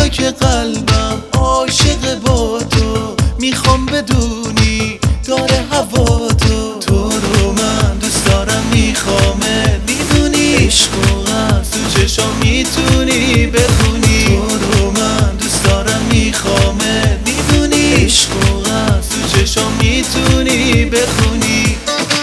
حالا که قلبم عاشق با تو، میخوام بدونی داره هوا تو رو من دوست دارم، میخوامه میدونی، عشق و از تو چشام میتونی بخونی. تو رو من دوست دارم، میخوامه میدونی، عشق و از تو چشام میتونی بخونی.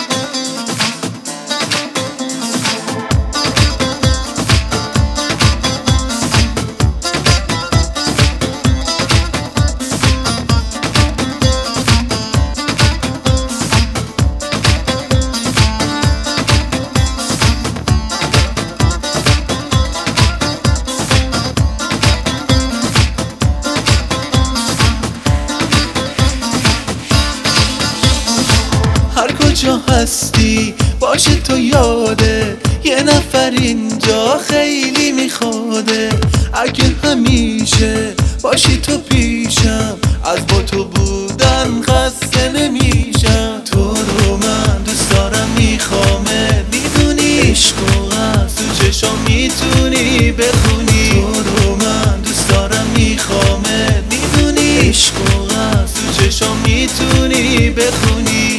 هر کجا هستی باشه تو یاده، یه نفر اینجا خیلی میخواده. اگه همیشه باشی تو پیشم، از با تو بودن خسته نمیشم. تو رو من دوست دارم، میخوامه میدونی، عشق و از تو چشام میتونی بخونی. تو رو من دوست دارم، میخوامه میدونی، عشق و از تو چشام میتونی بخونی.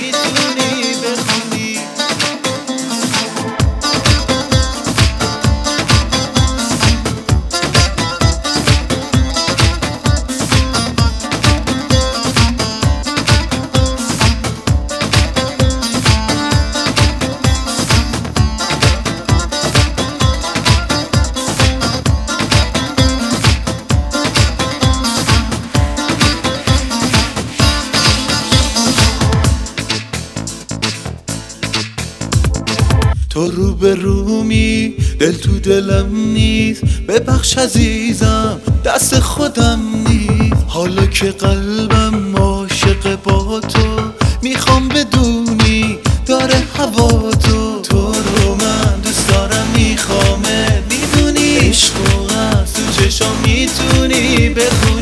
تو رو به رومی، دل تو دلم نیست، ببخش عزیزم دست خودم نیست. حالا که قلبم عاشق با تو، میخوام بدونی داره هوا تو رو من دوست دارم، میخوامه میدونی، عشق و از تو چشام میتونی بخونی.